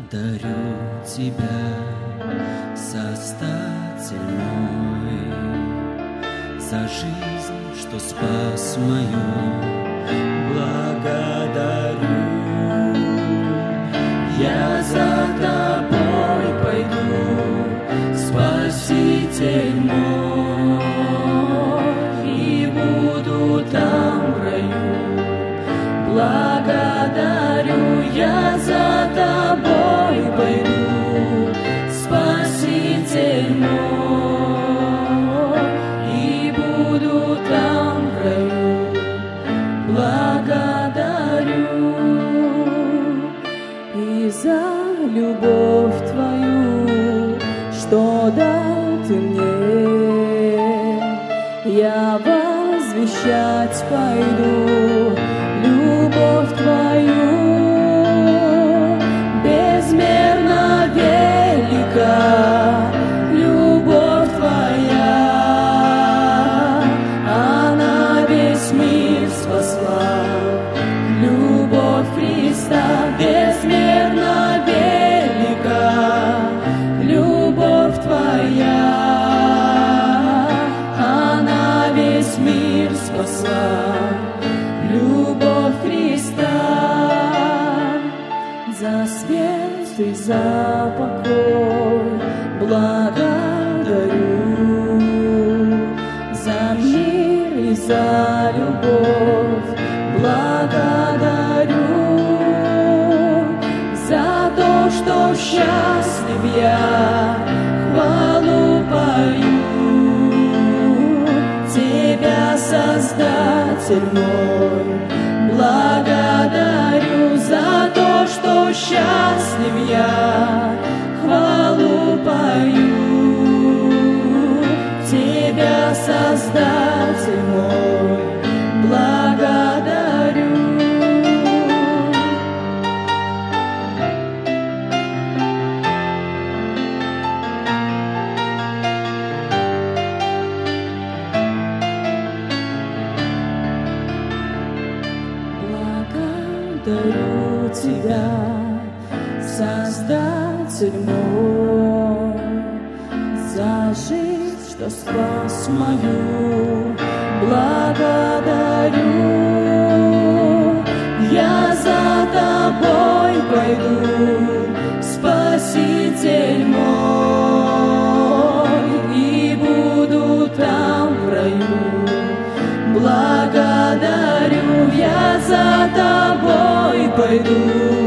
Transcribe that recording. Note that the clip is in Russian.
Благодарю Тебя, Создатель мой, за жизнь, что спас мою. Благодарю, я за Тобой пойду, Спаситель мой, и буду там в раю. Благодарю, я за Тобой пойду, Спаситель мой, и буду там в раю. Благодарю и за любовь Твою, что дал Ты мне. Я возвещать пойду любовь Твою, безмерно велика любовь Твоя, она весь мир спасла. Любовь Христа безмерно велика любовь Твоя, она весь мир спасла. Любовь Христа, за свет и за покой благодарю, за мир и за любовь благодарю, за то, что счастлив я, хвалу пою. Тебя, Создатель мой, благодарю за то, что счастлив я, хвалу пою. Тебя, Создатель мой, благодарю. Благодарю Тебя, Создатель мой, за жизнь, что спас мою. Благодарю, я за Тобой пойду, Спаситель мой, и буду там в раю. Благодарю, я за Тобой пойду,